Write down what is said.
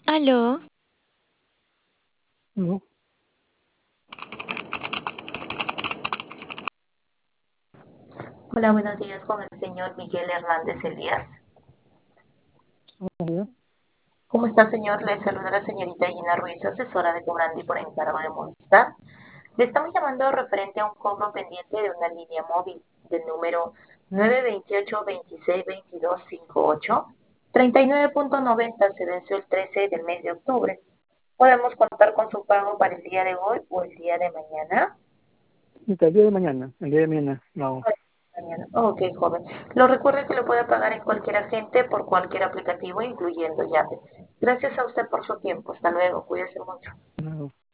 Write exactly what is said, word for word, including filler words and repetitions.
Aló, No, Hola, buenos días con el señor Miguel Hernández Elías. ya, ¿Cómo está, señor? Le saluda la señorita Gina Ruiz, asesora de cobrando y por encargo de Movistar. Le estamos llamando referente a un cobro pendiente de una línea móvil del número nueve dos ocho, dos seis, dos dos cinco ocho. treinta y nueve punto noventa se venció el trece del mes de octubre. ¿Podemos contar con su pago para el día de hoy o el día de mañana? el día de mañana, el día de mañana, no, Mañana. Ok, joven. Lo recuerde que lo puede pagar en cualquier agente por cualquier aplicativo, incluyendo Yape. Gracias a usted por su tiempo. Hasta luego. Cuídese mucho. no.